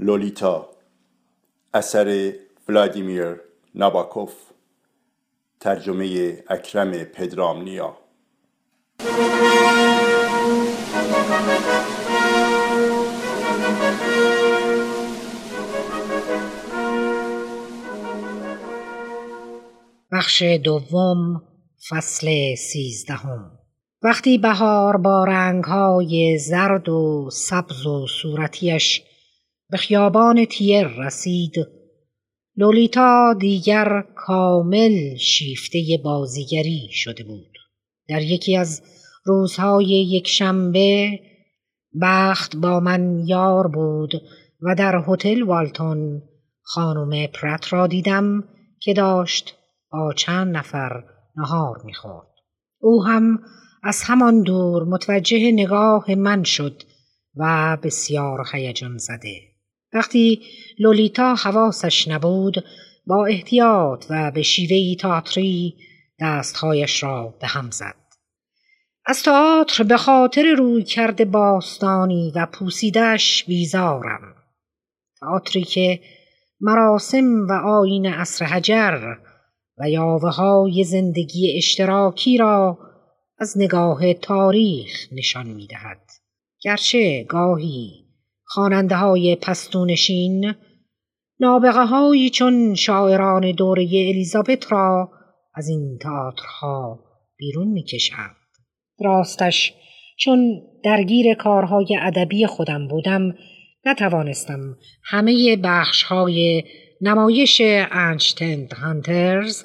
لولیتا، اثر ولادیمیر ناباکوف، ترجمه اکرم پدرامنیا. بخش دوم، فصل 13. وقتی بهار با رنگ‌های زرد و سبز و صورتیش به خیابان تیر رسید، لولیتا دیگر کامل شیفته بازیگری شده بود. در یکی از روزهای یکشنبه بخت با من یار بود و در هتل والتون خانم پرت را دیدم که داشت با چند نفر نهار می‌خورد. او هم از همان دور متوجه نگاه من شد و بسیار هیجان زده. وقتی لولیتا حواسش نبود، با احتیاط و به شیوهی تئاتری دستهایش را به هم زد. از تئاتر به خاطر رویکرد باستانی و پوسیده‌اش بیزارم. تئاتری که مراسم و آیین عصر حجر و یاوه‌های زندگی اشتراکی را از نگاه تاریخ نشان می‌دهد. گرچه گاهی خواننده‌های پستونشین نابغه‌هایی چون شاعران دوره الیزابت را از این تئاترها بیرون می‌کشند. راستش چون درگیر کارهای ادبی خودم بودم، نتوانستم همه بخش‌های نمایش انشتند هانترز،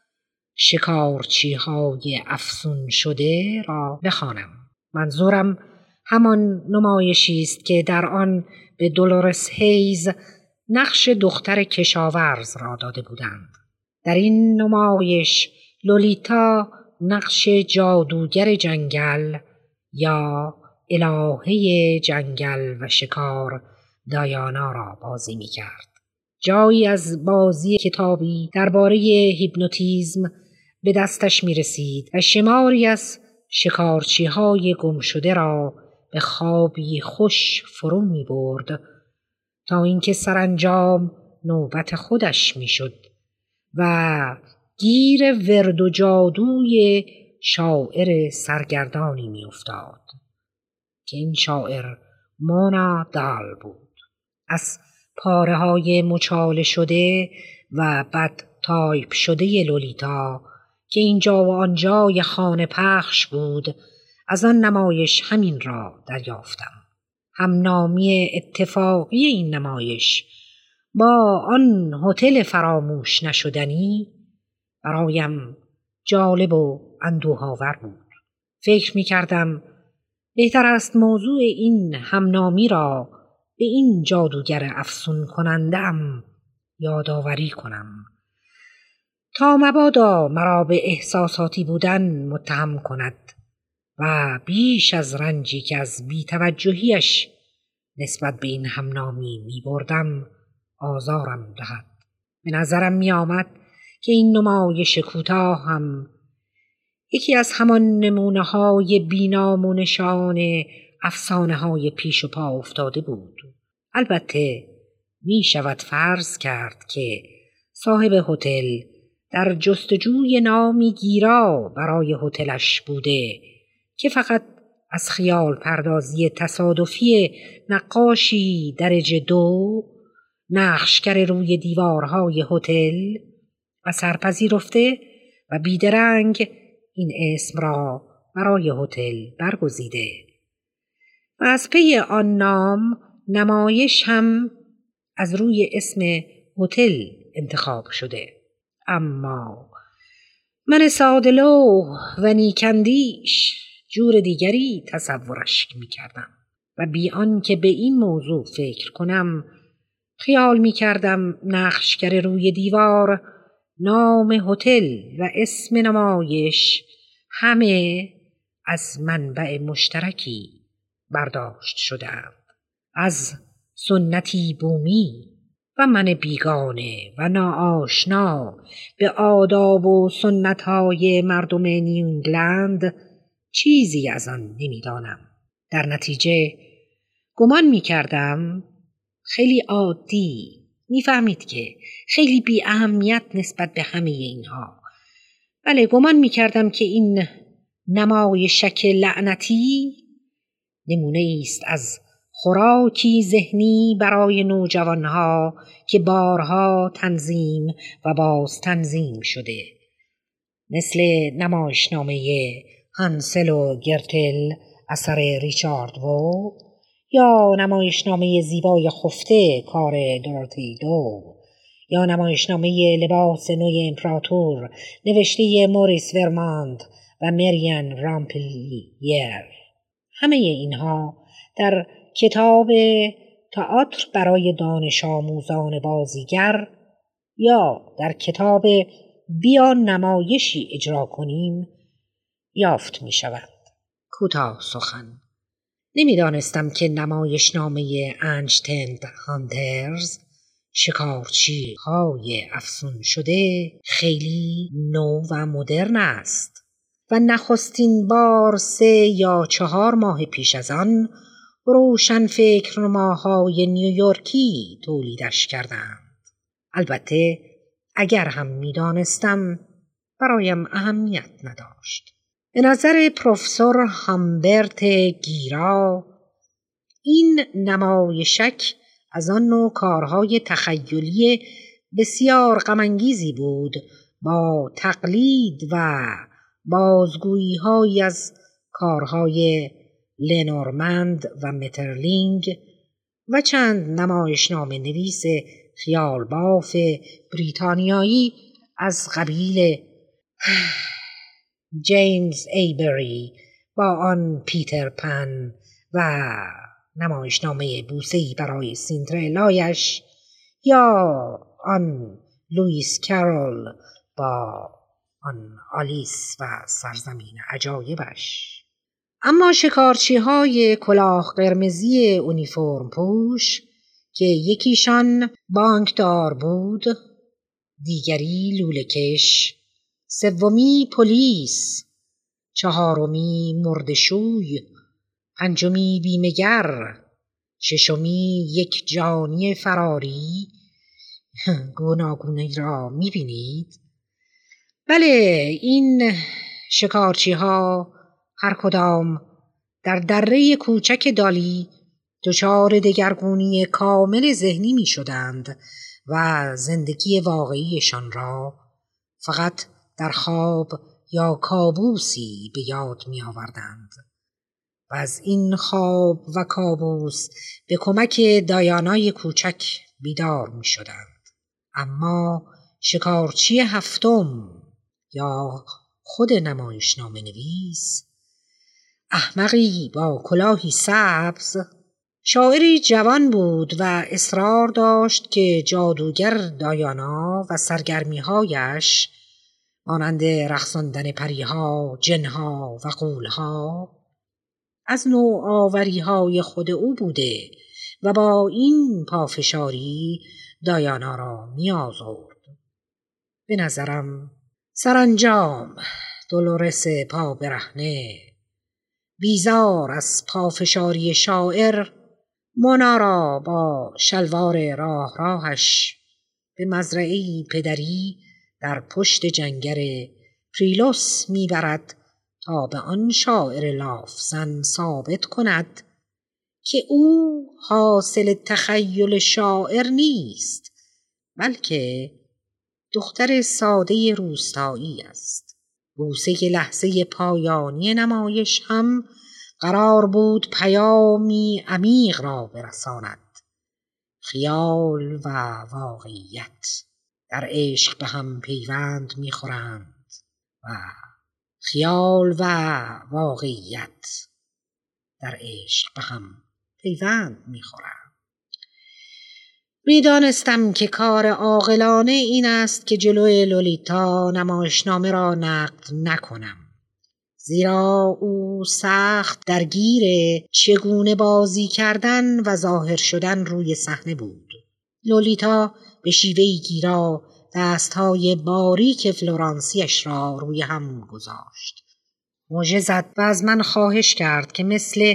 شکارچی‌های افسون شده را بخوانم. منظورم همان نمایشی است که در آن به دولورس هیز نقش دختر کشاورز را داده بودند. در این نمایش لولیتا نقش جادوگر جنگل یا الهه جنگل و شکار دایانا را بازی می کرد. جایی از بازی کتابی درباره هیپنوتیزم به دستش می رسید و شماری از شکارچی‌های گم شده را به خوابی خوش فرو می برد تا اینکه سرانجام نوبت خودش می شد و گیر ورد و جادوی شاعر سرگردانی می افتاد که این شاعر مونا دال بود. از پاره های مچاله شده و بد تایپ شده لولیتا که اینجا و آنجای خانه پخش بود، از آن نمایش همین را دریافتم. همنامی اتفاقی این نمایش با آن هتل فراموش نشدنی برایم جالب و اندوه‌آور بود. فکر می کردم بهتر است موضوع این همنامی را به این جادوگر افسون کننده‌ام یادآوری کنم تا مبادا مرا به احساساتی بودن متهم کند و بیش از رنجی که از بی‌توجهیش نسبت به این همنامی می بردم آزارم دهد. به نظرم می آمد که این نمایش کوتاه هم یکی از همان نمونه‌های بی‌نام و نشان افسانه‌های پیش و پا افتاده بود. البته می شود فرض کرد که صاحب هتل در جستجوی نامی گیرا برای هتلش بوده که فقط از خیال پردازی تصادفی نقاشی درجه 2 نقشگر روی دیوارهای هتل اثر پذیرفته و بیدرنگ این اسم را برای هتل برگزیده و از پی آن نام نمایش هم از روی اسم هتل انتخاب شده. اما من ساده‌لوح و نیکندیش جور دیگری تصورش می کردم و بی آن که به این موضوع فکر کنم خیال می کردم نقشگر روی دیوار، نام هتل و اسم نمایش همه از منبع مشترکی برداشت شده‌اند، از سنتی بومی و من بیگانه و ناآشنا به آداب و سنت‌های مردم نیو انگلند چیزی از آن نمی‌دانم. در نتیجه گمان می‌کردم خیلی عادی. میفهمید که خیلی بی اهمیت نسبت به همه اینها. بله، گمان میکردم که این نمایشک لعنتی نمونه است از خوراکی ذهنی برای نوجوانها که بارها تنظیم و باز تنظیم شده، مثل نمایشنامه هانسل و گرتل اثر ریچارد وو یا نمایشنامه زیبای خفته کار دوروتی دو یا نمایشنامه لباس نو امپراتور نوشته موریس ورماند و مریان رامپلیر. همه اینها در کتاب تئاتر برای دانش آموزان بازیگر یا در کتاب بیا نمایشی اجرا کنیم یافت می شود. کوتاه سخن، نمیدانستم که نمایشنامه انشتند هانترز، شکارچی های افسون شده، خیلی نو و مدرن است و نخستین بار 3 یا 4 ماه پیش از آن روشن فکرنماهای نیویورکی تولیدش کردند. البته اگر هم میدانستم برایم اهمیت نداشت. به نظر پروفسور هامبرت گیرا این نمایشک از آن نوع کارهای تخیلی بسیار غم‌انگیزی بود با تقلید و بازگویی‌هایی از کارهای لنورمند و مترلینگ و چند نمایشنامه نویس خیال باف بریتانیایی از قبیل جیمز ایبری با آن پیتر پن و نمایشنامه بوسه‌ای برای سیندرلایش یا آن لوئیس کارول با آن آلیس و سرزمین عجایبش. اما شکارچی های کلاه قرمزی اونیفرم پوش که یکیشان بانکدار بود، دیگری لوله‌کش، سومی پلیس، چهارمی مرده‌شوی، پنجمی بیمه‌گر، ششمی یک جانی فراری، گوناگونی را می‌بینید؟ بله، این شکارچی ها هر کدام در دره کوچک دالی دچار دگرگونی کامل ذهنی می شدند و زندگی واقعیشان را فقط در خواب یا کابوسی به یاد می آوردند و از این خواب و کابوس به کمک دایانای کوچک بیدار می شدند. اما شکارچی هفتم یا خود نمایشنامه نویس، احمقی با کلاهی سبز، شاعری جوان بود و اصرار داشت که جادوگر دایانا و سرگرمی‌هایش مانند رقصاندن پریها، جنها و غولها از نوع آوری‌های خود او بوده و با این پافشاری دایانا را می‌آزرد. به نظرم سرانجام دولورس پا برهنه، بیزار از پافشاری شاعر، مونا را با شلوار راهش به مزرعه‌ای پدری در پشت جنگر پریلوس میبرد تا به آن شاعر لافزن ثابت کند که او حاصل تخیل شاعر نیست، بلکه دختر ساده روستایی است. بوسه لحظه پایانی نمایش هم قرار بود پیامی عمیق را برساند. خیال و واقعیت در عشق به هم پیوند می‌خورند و خیال و واقعیت در عشق به هم پیوند می‌خورند. می‌دانستم که کار عاقلانه این است که جلوی لولیتا نمایشنامه را نقد نکنم، زیرا او سخت درگیر چگونه بازی کردن و ظاهر شدن روی صحنه بود. لولیتا به شیوهی گیرا دستهای باریک فلورانسیش را روی هم گذاشت. موجه زد و از من خواهش کرد که مثل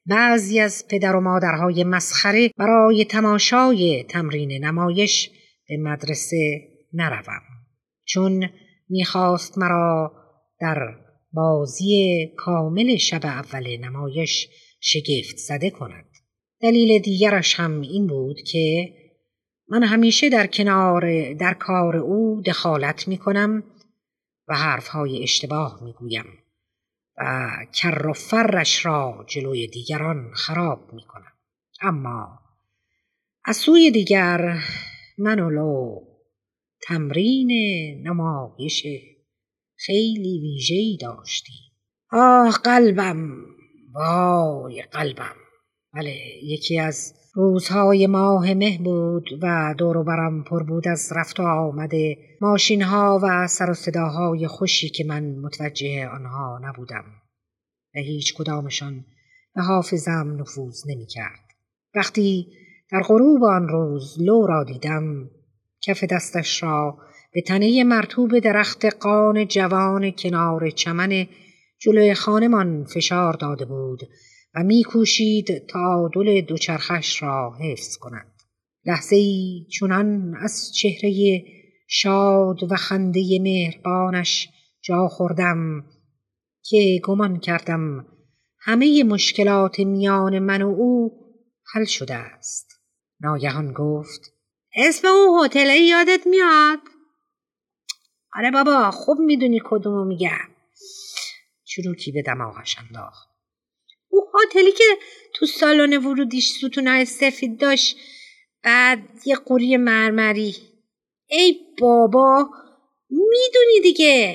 بعضی از پدر و مادرهای مسخره برای تماشای تمرین نمایش به مدرسه نروم، چون میخواست مرا در بازی کامل شب اول نمایش شگفت زده کند. دلیل دیگرش هم این بود که من همیشه در کار او دخالت میکنم و حرفهای اشتباه میگویم و کر و فرش را جلوی دیگران خراب میکنم. اما از سوی دیگر من و لو تمرین نمایش خیلی ویژه‌ای داشتیم. قلبم، وای قلبم. بله، یکی از روزهای ماه مه بود و دور و برم پر بود از رفت و آمد ماشین‌ها و سر و صداهای خوشی که من متوجه آنها نبودم و هیچ کدامشان به حافظم نفوذ نمی‌کرد. وقتی در غروب آن روز لو را دیدم، کف دستش را به تنه مرطوب درخت قان جوان کنار چمن جلوی خانمان فشار داده بود و می‌کوشید تعادل دوچرخش را حفظ کند. لحظه‌ای چنان از چهره شاد و خنده مهربانش جا خوردم که گمان کردم همه مشکلات میان من و او حل شده است. ناگهان گفت: اسم اون هتل یادت میاد؟ آره بابا، خوب میدونی کدومو میگم. چروکی به دماغش انداخت. اون هتلی که تو سالن ورودیش ستونای سفید داشت، بعد یه قوری مرمری. ای بابا، میدونی دیگه.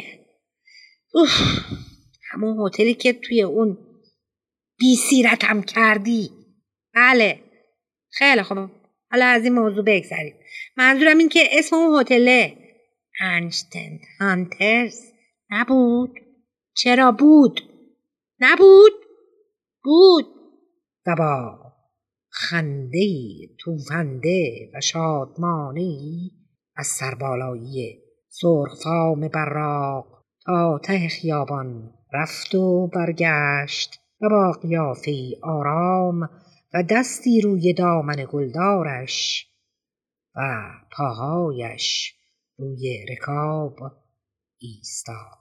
همون هتلی که توی اون بی سیرتم کردی. بله، خیلی خوب. حالا از این موضوع بگذریم. منظورم این که اسم اون هتله انشتن هانترز نبود. چرا بود؟ نبود؟ بود. و با خنده‌ای توفنده و شادمانه‌ای از سربالایی سرخفام براق تا ته خیابان رفت و برگشت و با قیافه‌ای آرام و دستی روی دامن گلدارش و پاهایش روی رکاب ایستاد.